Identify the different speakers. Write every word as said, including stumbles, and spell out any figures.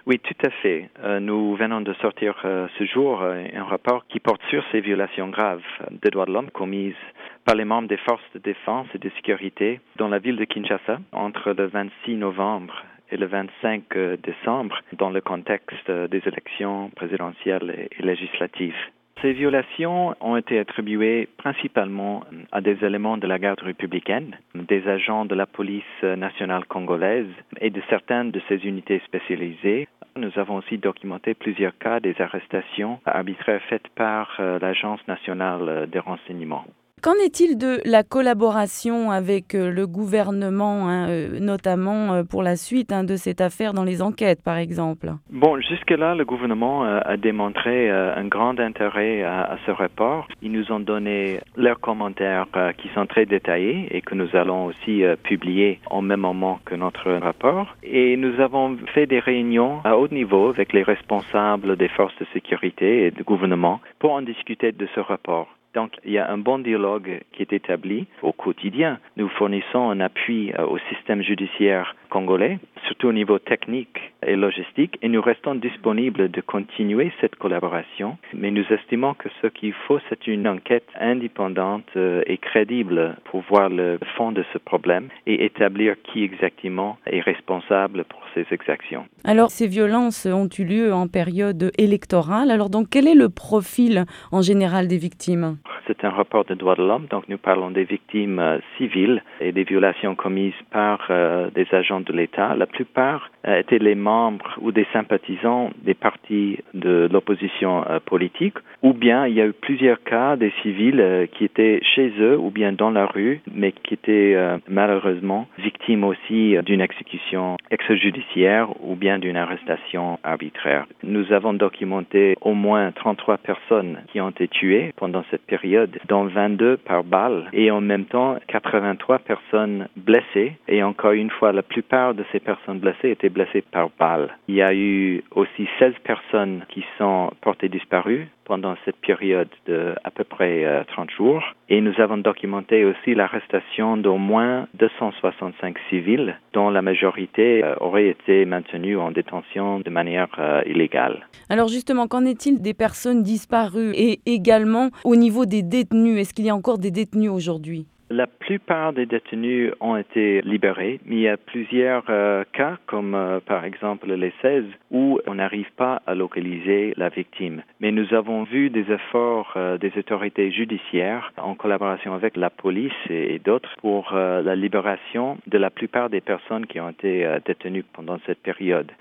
Speaker 1: Oui, tout à fait. Euh, nous venons de sortir euh, ce jour euh, un rapport qui porte sur ces violations graves des droits de l'homme commises par les membres des forces de défense et de sécurité dans la ville de Kinshasa entre le vingt-six novembre et le vingt-cinq décembre dans le contexte des élections présidentielles et législatives. Ces violations ont été attribuées principalement à des éléments de la garde républicaine, des agents de la police nationale congolaise et de certaines de ces unités spécialisées. Nous avons aussi documenté plusieurs cas des arrestations arbitraires faites par euh, l'Agence nationale des renseignements.
Speaker 2: Qu'en est-il de la collaboration avec le gouvernement, hein, euh, notamment euh, pour la suite hein, de cette affaire dans les enquêtes, par exemple?
Speaker 1: Bon, jusque-là, le gouvernement euh, a démontré euh, un grand intérêt à, à ce rapport. Ils nous ont donné leurs commentaires euh, qui sont très détaillés et que nous allons aussi euh, publier au même moment que notre rapport. Et nous avons fait des réunions à haut niveau avec les responsables des forces de sécurité et du gouvernement pour en discuter de ce rapport. Donc, il y a un bon dialogue qui est établi au quotidien. Nous fournissons un appui euh, au système judiciaire congolais, surtout au niveau technique et logistique, et nous restons disponibles de continuer cette collaboration. Mais nous estimons que ce qu'il faut, c'est une enquête indépendante euh, et crédible pour voir le fond de ce problème et établir qui exactement est responsable pour ces exactions.
Speaker 2: Alors, ces violences ont eu lieu en période électorale. Alors, donc, quel est le profil en général des victimes?
Speaker 1: C'est un rapport de droits de l'homme, donc nous parlons des victimes euh, civiles et des violations commises par euh, des agents de l'État. La plupart euh, étaient les membres ou des sympathisants des partis de l'opposition euh, politique, ou bien il y a eu plusieurs cas des civils euh, qui étaient chez eux ou bien dans la rue, mais qui étaient euh, malheureusement victimes aussi euh, d'une exécution extrajudiciaire ou bien d'une arrestation arbitraire. Nous avons documenté au moins trente-trois personnes qui ont été tuées pendant cette période, dont vingt-deux par balle, et en même temps quatre-vingt-trois personnes blessées. Et encore une fois, la plupart de ces personnes blessées étaient blessées par balle. Il y a eu aussi seize personnes qui sont portées disparues pendant cette période de à peu près euh, trente jours. Et nous avons documenté aussi l'arrestation d'au moins deux cent soixante-cinq civils, dont la majorité euh, aurait été maintenue en détention de manière euh, illégale.
Speaker 2: Alors justement, qu'en est-il des personnes disparues et également au niveau des détenus? Est-ce qu'il y a encore des détenus aujourd'hui?
Speaker 1: La plupart des détenus ont été libérés, mais il y a plusieurs euh, cas, comme euh, par exemple les seize, où on n'arrive pas à localiser la victime. Mais nous avons vu des efforts euh, des autorités judiciaires en collaboration avec la police et, et d'autres pour euh, la libération de la plupart des personnes qui ont été euh, détenues pendant cette période.